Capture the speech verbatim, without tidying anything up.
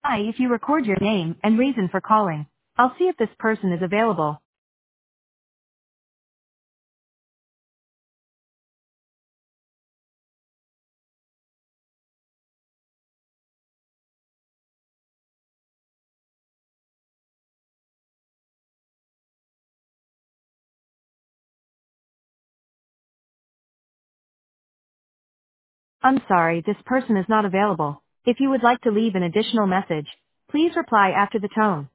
Hi, if you record your name and reason for calling, I'll see if this person is available. I'm sorry, this person is not available. If you would like to leave an additional message, please reply after the tone.